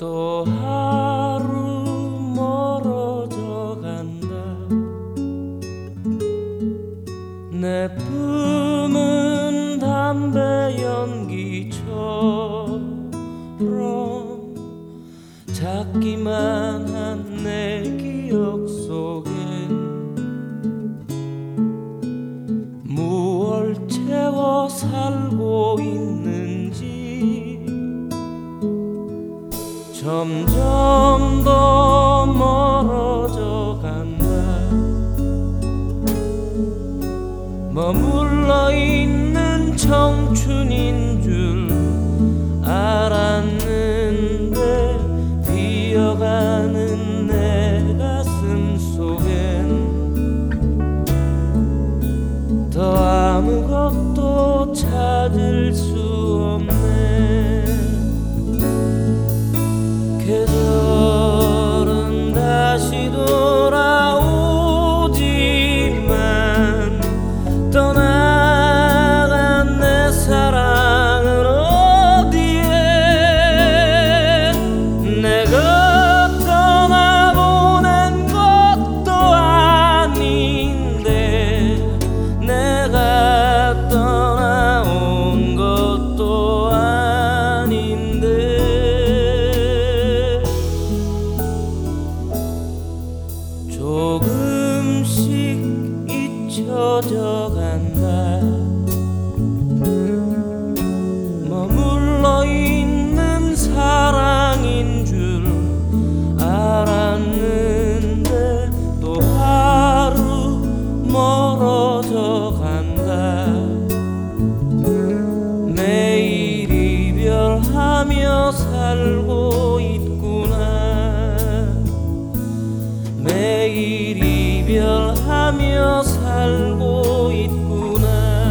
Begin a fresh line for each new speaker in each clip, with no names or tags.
또 하루 멀어져 간다. 내 품은 담배 연기처럼 작기만 한 내 기억 속엔 무얼 채워 살고 있는지 점점 더 멀어져 간다. 머물러 있는 청춘인 줄 알았는데 비어가는 내 가슴 속엔 더 아무것도 찾을 수 없네. 계절은 다시 돌아오지만 떠나간 내 사랑은 어디에. 내가 떠나보낸 것도 아닌데 내가 떠나온 것도 아닌데 조금씩 잊혀져 간다. 머물러 있는 사랑인 줄 알았는데 또 하루 멀어져 간다. 매일 이별하며 살고 있구나. 매일 이별하며 살고 있구나.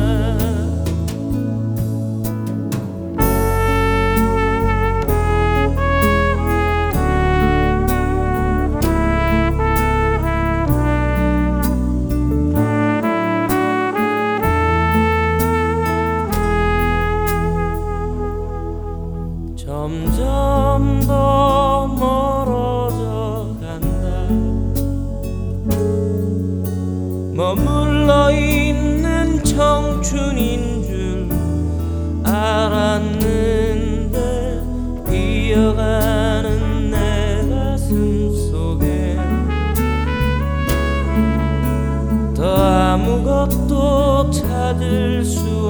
점점 더 멀어져 간다. 머물러 있는 청춘인 줄 알았는데 비어가는 내 가슴 속에 더 아무것도 찾을 수